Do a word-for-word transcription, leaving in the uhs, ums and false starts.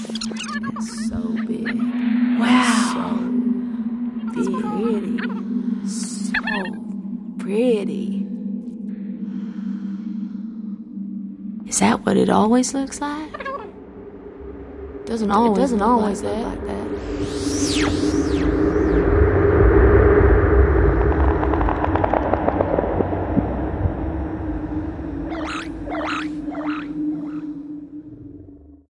It's so big. Wow. So pretty. So pretty. Is that what it always looks like? Doesn't always, it doesn't always look like that.